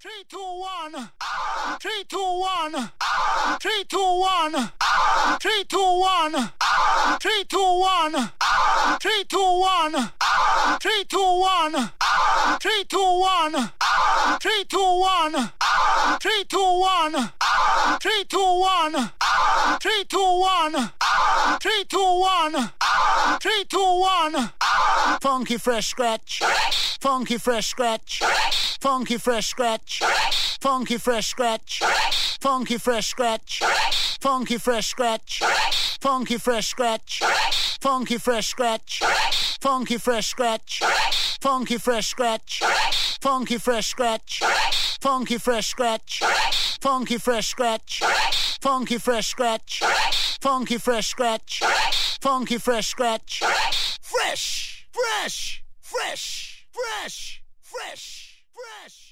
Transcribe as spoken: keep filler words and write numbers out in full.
Three, two, one. Three, two, one. Three, two, one. Three, two, one. Three, two, one. Three, two, one. Three, two, one. Three, two, one. Three, two, one. Three, two, one. Three, two, one. Three, two, one. Three, two, one. Three, two, one. Funky fresh scratch. Funky fresh scratch. Funky fresh scratch. Funky fresh scratch. Funky fresh scratch. Funky fresh scratch. Funky fresh scratch. Funky fresh scratch. Funky fresh scratch. Funky fresh scratch. Funky fresh scratch. Funky fresh scratch. Funky fresh scratch. Funky fresh scratch. Funky fresh scratch. Funky fresh scratch. Fresh, fresh, fresh, fresh, fresh, fresh.